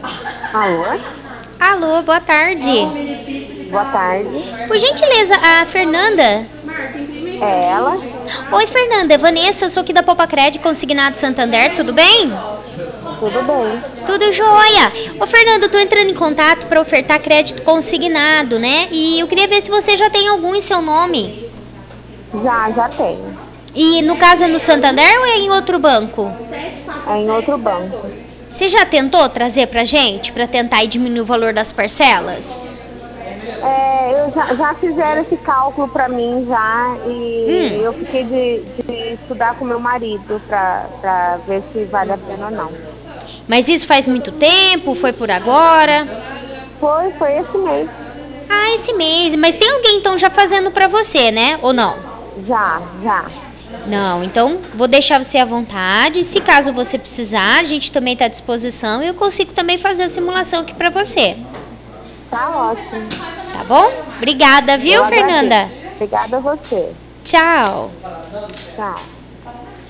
Alô? Alô, boa tarde. Boa tarde. Por gentileza, a Fernanda? É ela? Oi, Fernanda, é Vanessa, eu sou aqui da Popacred Consignado Santander, tudo bem? Tudo bem? Tudo jóia. Ô, Fernanda, eu tô entrando em contato para ofertar crédito consignado, né? E eu queria ver se você já tem algum em seu nome. Já tenho. E no caso é no Santander ou é em outro banco? É em outro banco. Você já tentou trazer pra gente, para tentar aí diminuir o valor das parcelas? Já fizeram esse cálculo para mim já e Hum, eu fiquei de estudar com meu marido para ver se vale a pena ou não. mas isso faz muito tempo? Foi por agora? Foi esse mês. Ah, esse mês. Mas tem alguém então já fazendo pra você, né? Ou não? Já. Não, então vou deixar você à vontade. Se caso você precisar, a gente também está à disposição e eu consigo também fazer a simulação aqui pra você. Tá ótimo. Tá bom? Obrigada, Eu viu, agradeço. Fernanda? Obrigada a você. Tchau. Tchau.